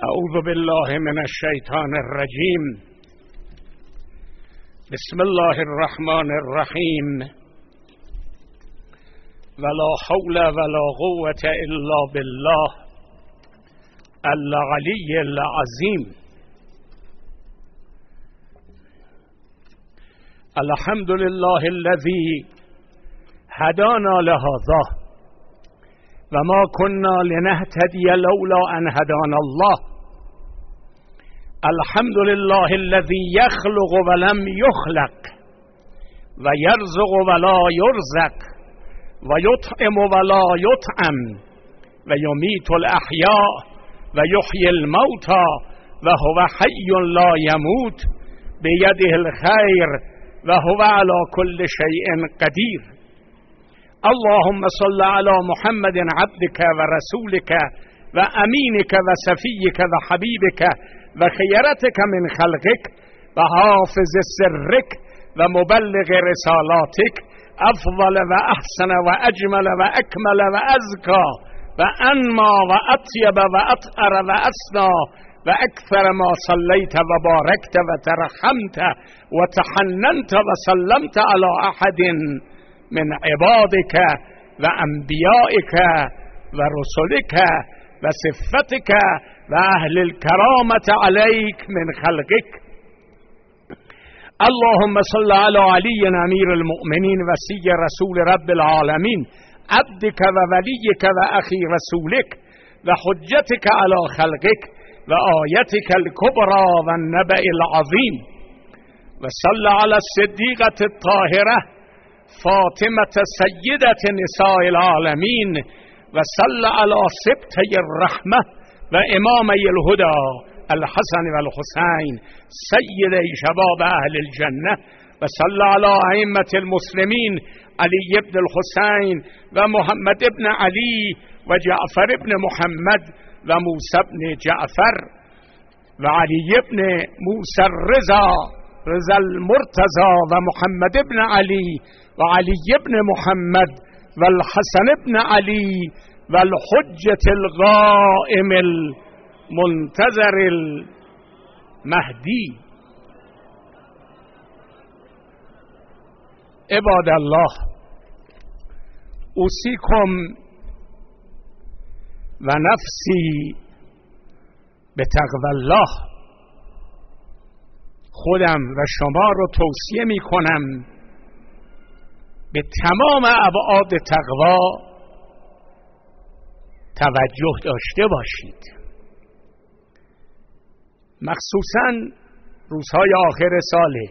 اعوذ بالله من الشیطان الرجیم. بسم الله الرحمن الرحیم. ولا حول ولا قوة الا بالله العلی العظیم. الحمد لله الذي هدانا لهذا وما كنا لنهتدي لولا ان هدانا الله. الحمد لله الذي يخلق ولم يخلق ويرزق ولا يرزق ويطعم ولا يطعم ويميت الأحياء ويحيي الموتى وهو حي لا يموت بيده الخير وهو على كل شيء قدير. اللهم صل على محمد عبدك ورسولك وأمينك وصفيك وحبيبك وخيرتك من خلقك وحافظ سرك ومبلغ رسالاتك أفضل وأحسن وأجمل وأكمل وأزكى وأنمى وأطيب وأطهر وأسنى وأكثر ما صليت وباركت وترحمت وتحننت وسلمت على أحد من عبادك وأنبيائك ورسلك وصفتك وأهل الكرامة عليك من خلقك. اللهم صل على علي أمير المؤمنين وسي رسول رب العالمين عبدك ووليك وأخي رسولك وحجتك على خلقك وآيتك الكبرى والنبأ العظيم. وصل على الصديقة الطاهرة فاطمة سيدة نساء العالمين وصل على سبطي الرحمة وإمامي الهدى الحسن والحسين سيدي شباب أهل الجنة. وصل على أئمة المسلمين علي بن الحسين ومحمد بن علي وجعفر بن محمد وموسى بن جعفر وعلي بن موسى رضا المرتضى ومحمد بن علي وعلي بن محمد والحسن بن علي والحجة القائم المنتظر المهدي. عباد الله، اوصیکم و نفسی به تقوی الله. خودم و شما رو توصیه می کنم به تمام ابعاد تقوا توجه داشته باشید. مخصوصاً روزهای آخر ساله،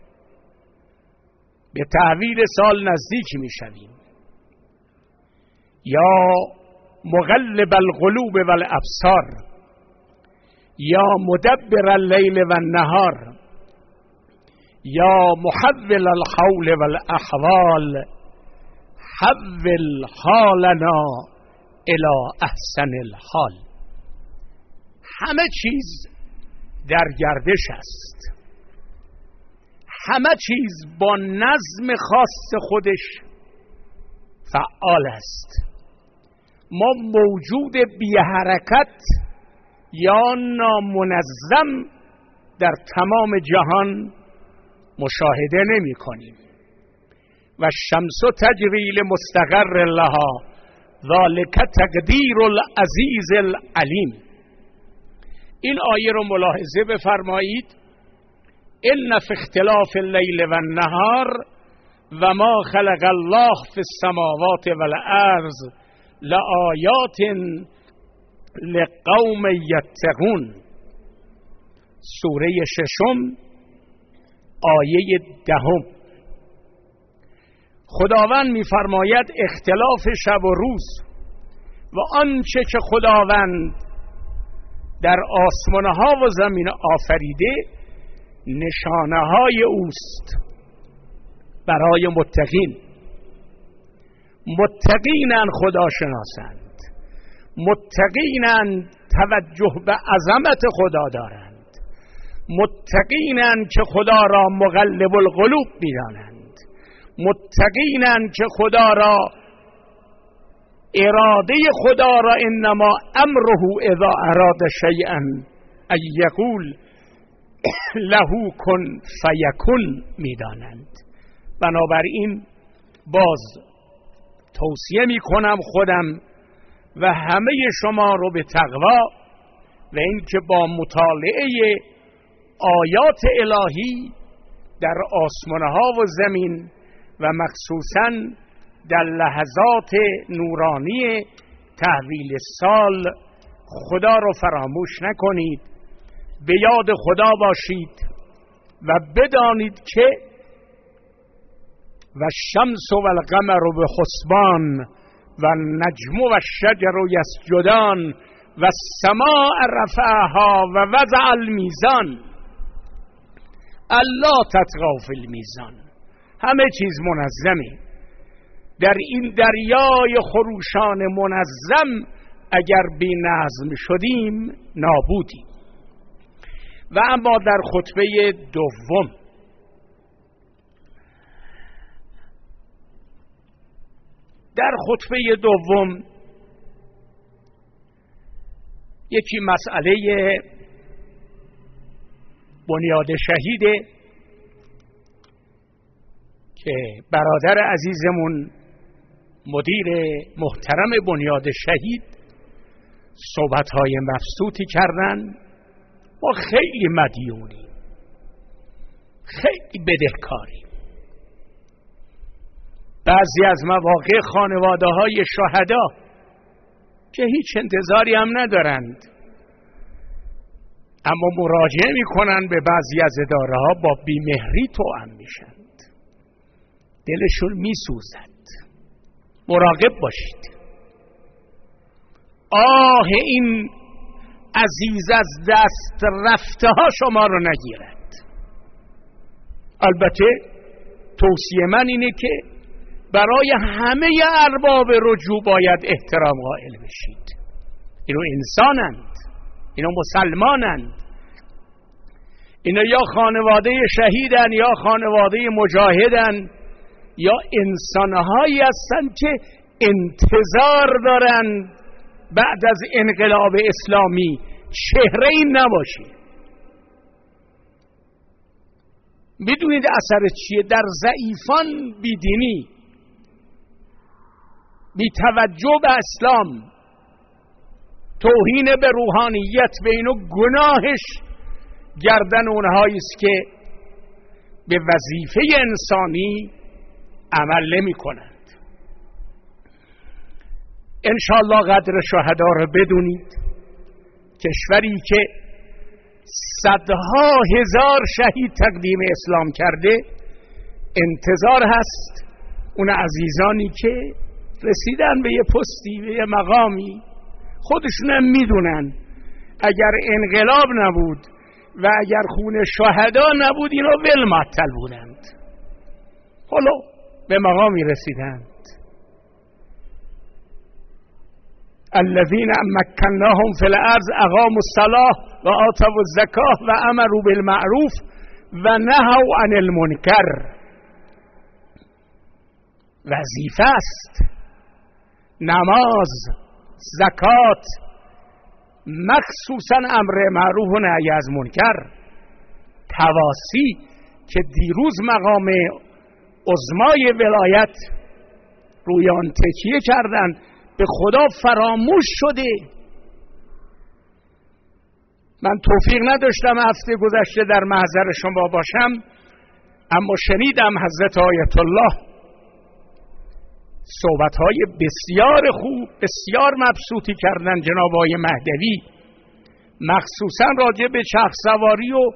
به تحویل سال نزدیک می شویم. یا مقلب القلوب والابصار یا مدبر اللیل والنهار یا محول الحول والاحوال حول حالنا الی احسن الحال. همه چیز در گردش است، همه چیز با نظم خاص خودش فعال است. ما موجود بی حرکت یا نامنظم در تمام جهان مشاهده نمی کنیم. و الشمس تجری لمستقر لها ذلک تقدیر العزیز العلیم. این آیه رو ملاحظه بفرمایید. ان فی اختلاف اللیل و النهار و ما خلق الله فی السماوات والارض لآیات لقوم یتقون. سوره 6 آیه 10. خداوند می‌فرماید اختلاف شب و روز و آنچه که خداوند در آسمان‌ها و زمین آفریده نشانه‌های اوست برای متقین. متقینن خدا شناسند، متقینن توجه به عظمت خدا دارند، متقینن که خدا را مقلب القلوب می‌دانند، متقینن که خدا را اراده خدا را انما امره اذا اراد شیئا ان یقول له کن فیکن میدانند. بنابراین باز توصیه میکنم خودم و همه شما رو به تقوا و اینکه با مطالعه آیات الهی در آسمان‌ها و زمین و مخصوصاً در لحظات نورانی تحویل سال خدا رو فراموش نکنید، به یاد خدا باشید و بدانید که و الشمس و القمر به حسبان و النجم و الشجر یسجدان و السماء رفعها و وضع المیزان الا تطغوا فی المیزان. همه چیز منظمه. در این دریای خروشان منظم اگر بی نظم شدیم نابودیم. و اما در خطبه دوم یکی مسئله بنیاد شهیده که برادر عزیزمون مدیر محترم بنیاد شهید صحبت‌های مبسوطی کردن. ما خیلی مدیونیم، خیلی بدهکاریم. بعضی از مواقع خانواده‌های شهدا که هیچ انتظاری هم ندارند اما مراجعه میکنن به بعضی از اداره‌ها با بیمهری توأم میشند، دلشون میسوزد. مراقب باشید. آه این عزیز از دست رفته ها شما رو نگیرد. البته توصیه من اینه که برای همه ارباب رجوع باید احترام قائل بشید. اینو انسانند، اینو مسلمانند، اینو یا خانواده شهیدن یا خانواده مجاهدن یا انسانهایی هستند که انتظار دارند بعد از انقلاب اسلامی چهره این نباشه. میدونید اثر چیه؟ در ضعیفان بیدینی، بی توجه به اسلام، توهین به روحانیت، به اینو گناهش گردن اونهایی است که به وظیفه انسانی عمل نمی کنند. انشاءالله قدر شهدا رو بدونید. کشوری که صدها هزار شهید تقدیم اسلام کرده، انتظار هست اون عزیزانی که رسیدن به یه پستی، به یه مقامی، خودشونم میدونن اگر انقلاب نبود و اگر خون شهدا نبود اینا ول معطل بودند، حالا به مقامی رسیدند. الذين مكناهم في الارض اقاموا الصلاه و آتوا الزکاه و امروا بالمعروف و نهوا عن المنکر. وظیفه است نماز، زکات، مخصوصا امر معروف و نهی از منکر. تواسی که دیروز مقام عظمای ولایت روی آن تکیه کردند، به خدا فراموش شده. من توفیق نداشتم هفته گذشته در محضر شما باشم، اما شنیدم حضرت آیت الله صحبت‌های بسیار خوب، بسیار مبسوطی کردن جناب آقای مهدوی، مخصوصا راجع به چرخ سواری و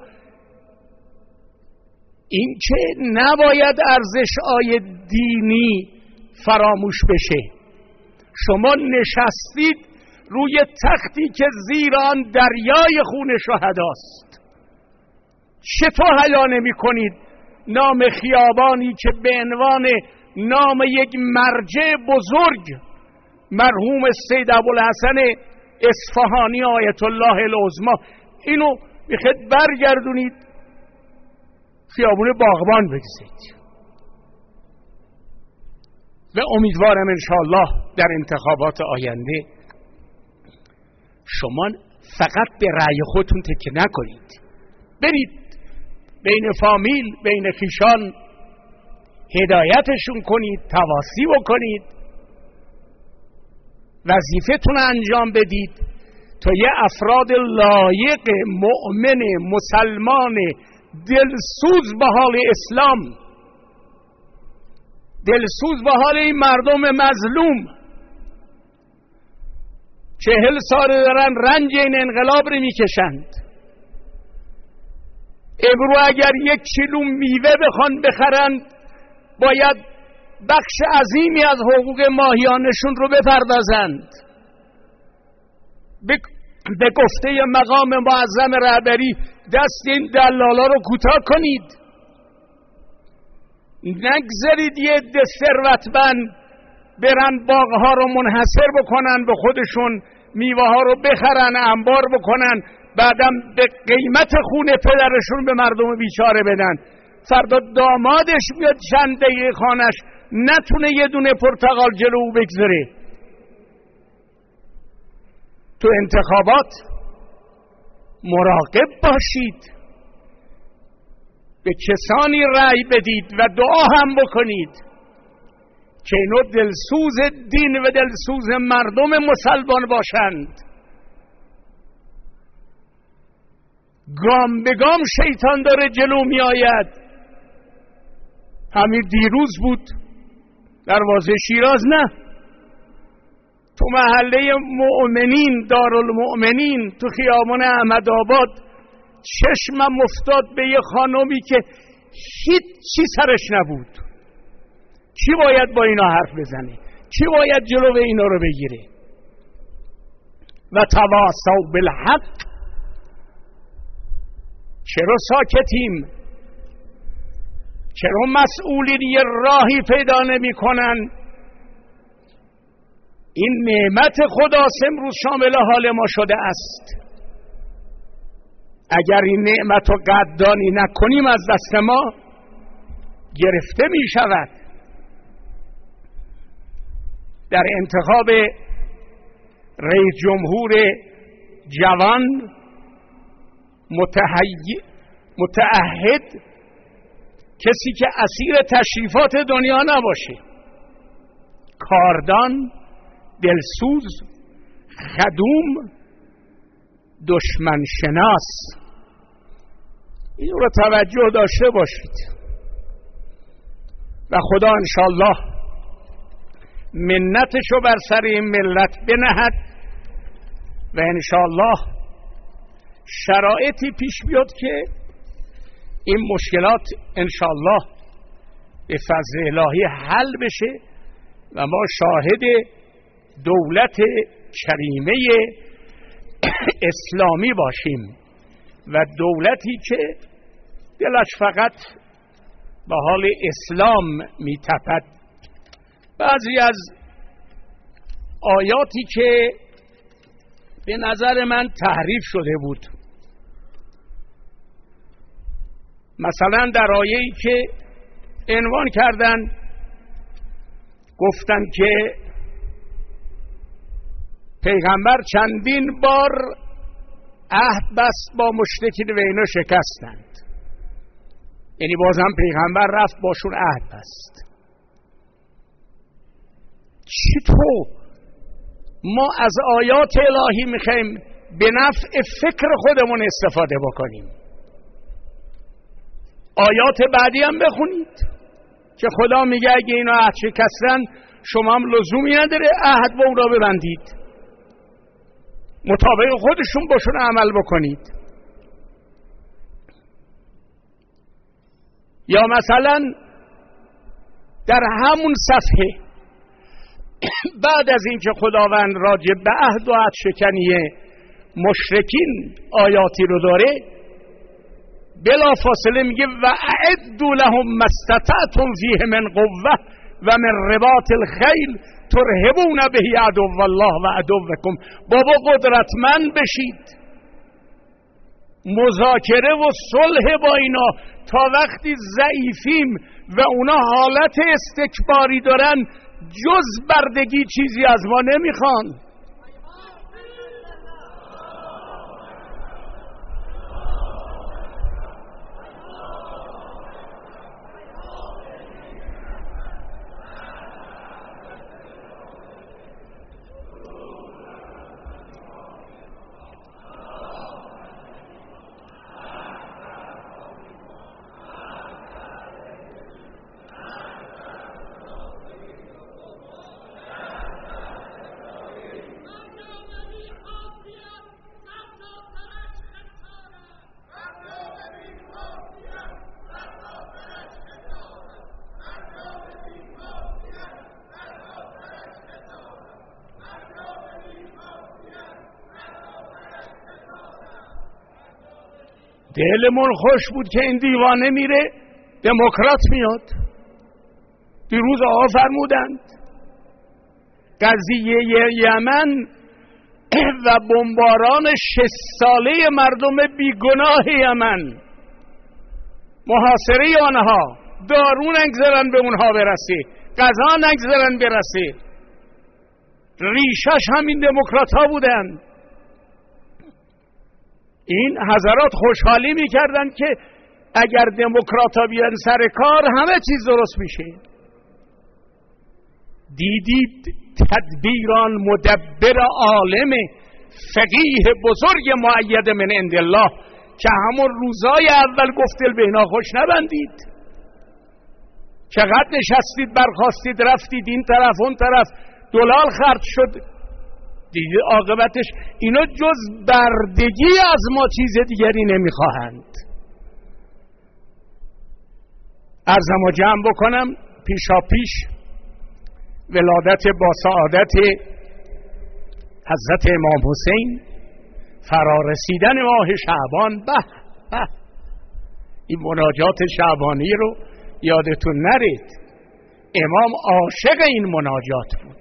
این که نباید ارزش‌های دینی فراموش بشه. شما نشستید روی تختی که زیر آن دریای خون شهداست. چطور حیا نمی کنید نام خیابانی که به عنوان نام یک مرجع بزرگ مرحوم سید ابوالحسن اصفهانی آیت الله العظمی، اینو میخواید برگردونید خیابون باغبان بگذارید؟ و امیدوارم انشاءالله در انتخابات آینده شما فقط به رأی خودتون تکیه نکنید، برید بین فامیل، بین خویشان هدایتشون کنید، تواصی بکنید، وظیفتون انجام بدید تا یه افراد لایق، مؤمن، مسلمان، دلسوز به حال اسلام، دلسوز به حال این مردم مظلوم 40 سال دارن رنج این انقلاب رو میکشند. امروز اگر 1 کیلو میوه بخوان بخرند باید بخش عظیمی از حقوق ماهیانشون رو بپردازند. به گفته مقام معظم رهبری دست این دلالا رو کوتاه کنید، نگذارید یه عده ثروتمند برن باغها رو منحصر بکنن به خودشون، میوه ها رو بخرن، انبار بکنن، بعدم به قیمت خون پدرشون به مردم بیچاره بدن. فردا دامادش میاد چند دقیقه خانش نتونه یه دونه پرتقال جلو بگذاره. تو انتخابات مراقب باشید، به کسانی رأی بدید و دعا هم بکنید که اینو دلسوز دین و دلسوز مردم مسلمان باشند. گام به گام شیطان داره جلو می آید. همین دیروز بود دروازه شیراز، نه، تو محله مؤمنین، دارالمؤمنین، تو خیابان احمدآباد چشمم افتاد به یه خانمی که هیچ چی سرش نبود. کی باید با اینا حرف بزنه؟ کی باید جلو اینا رو بگیره؟ و تواصوا بالحق. چرا ساکتیم؟ چرا مسئولین یه راهی پیدا نمی کنن؟ این نعمت خداست امروز شامل حال ما شده است. اگر این نعمت رو قدردانی نکنیم از دست ما گرفته می شود. در انتخاب رئیس جمهور جوان متعهد کسی که اسیر تشریفات دنیا نباشه، کاردان، دلسوز، خدوم، دشمن شناس، این رو توجه داشته باشید و خدا انشالله منتشو بر سر این ملت بنهد و انشالله شرایطی پیش بیاد که این مشکلات انشالله به فضل الهی حل بشه و ما شاهد دولت کریمه اسلامی باشیم و دولتی که دلش فقط به حال اسلام میتپد. بعضی از آیاتی که به نظر من تحریف شده بود، مثلا در آیه‌ای که عنوان کردن گفتن که پیغمبر چندین بار عهد بست با مشرکین و اینا شکستند، یعنی بازم پیغمبر رفت باشون عهد بست. چطور ما از آیات الهی میخوایم به نفع فکر خودمون استفاده بکنیم؟ آیات بعدی هم بخونید که خدا میگه اگه اینا عهد شکستن شما هم لزومی نداره عهد با اون را ببندید، مطابق خودشون باشون عمل بکنید. یا مثلا در همون صفحه بعد از اینکه خداوند راجع به عهد و عهد شکنی مشرکین آیاتی رو داره، بلا فاصله میگه و اعدوا لهم ما استطعتم فیه من قوه و من رباط الخیل ترهبون به عدو الله و عدوکم. بابا قدرتمند بشید، مذاکره و صلح با اینا. تا وقتی ضعیفیم و اونا حالت استکباری دارن جز بردگی چیزی از ما نمیخوان. دلمون خوش بود که این دیوانه میره دموکرات میاد. دیروز آقا فرمودند قضیه یمن و بمباران 6 ساله مردم بیگناه یمن، محاصره آنها، دارو نگذارن به اونها برسه، غذا نگذارن برسه، ریشش همین دموکرات ها بودن. این حضرات خوشحالی میکردن که اگر دموکرات بیان سر کار همه چیز درست میشه. دیدید تدبیران مدبر عالم فقیه بزرگ مؤید من عند الله که همون روزای اول گفت دل به اینا خوش نبندید، چقدر نشستید برخواستید رفتید این طرف اون طرف، دلال خرج شد، دیگه عاقبتش اینا جز بردگی از ما چیز دیگری نمیخواهند. عرضم و جمع بکنم پیشا پیش ولادت با سعادت حضرت امام حسین، فرارسیدن ماه شعبان، به به این مناجات شعبانی رو یادتون نرید، امام عاشق این مناجات بود.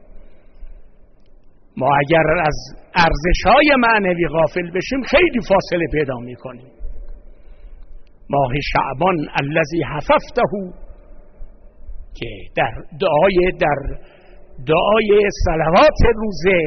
ما اگر از ارزش‌های معنوی غافل بشیم خیلی فاصله پیدا می‌کنیم. ماه شعبان الذی حففته که در دعای صلوات روزه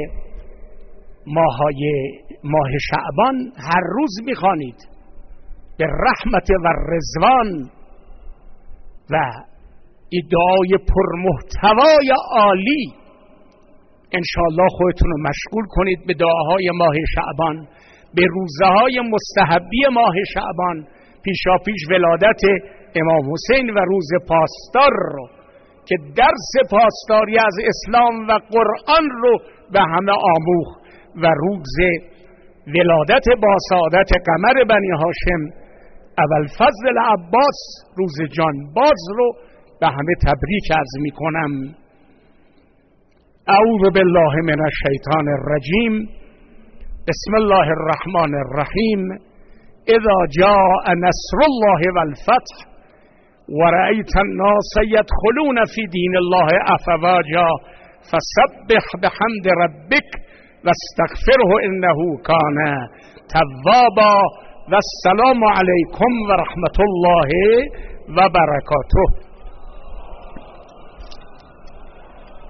ماه شعبان هر روز می‌خوانید به رحمت و رضوان و این دعای پرمحتوای عالی انشاءالله خودتون رو مشغول کنید به دعاهای ماه شعبان، به روزهای مستحبی ماه شعبان، پیشا پیش ولادت امام حسین و روز پاسدار رو که درس پاسداری از اسلام و قرآن رو به همه آموخت و روز ولادت با سعادت قمر بنی هاشم ابوالفضل عباس روز جانباز رو به همه تبریک عرض می کنم. اعوذ بالله من الشیطان الرجیم. بسم الله الرحمن الرحیم. اذا جاء نصر الله والفتح ورأيت الناس يدخلون في دين الله افواجا فسبح بحمد ربك واستغفره انه كان توابا. والسلام علیکم و رحمت الله و برکاته.